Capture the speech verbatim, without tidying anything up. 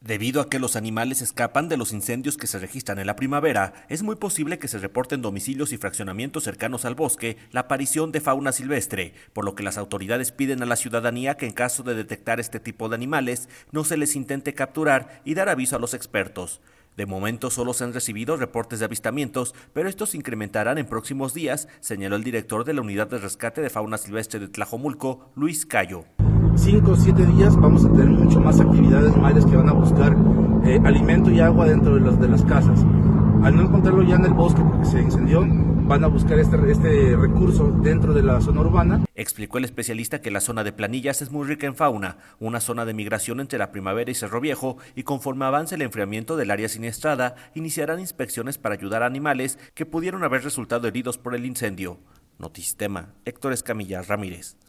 Debido a que los animales escapan de los incendios que se registran en la primavera, es muy posible que se reporte en domicilios y fraccionamientos cercanos al bosque la aparición de fauna silvestre, por lo que las autoridades piden a la ciudadanía que en caso de detectar este tipo de animales no se les intente capturar y dar aviso a los expertos. De momento solo se han recibido reportes de avistamientos, pero estos se incrementarán en próximos días, señaló el director de la Unidad de Rescate de Fauna Silvestre de Tlajomulco, Luis Cayo. Cinco o siete días vamos a tener mucho más actividades mayas que van a buscar eh, alimento y agua dentro de las, de las casas. Al no encontrarlo ya en el bosque porque se incendió, van a buscar este, este recurso dentro de la zona urbana. Explicó el especialista que la zona de Planillas es muy rica en fauna, una zona de migración entre la primavera y Cerro Viejo, y conforme avance el enfriamiento del área siniestrada, iniciarán inspecciones para ayudar a animales que pudieron haber resultado heridos por el incendio. Notisistema, Héctor Escamilla Ramírez.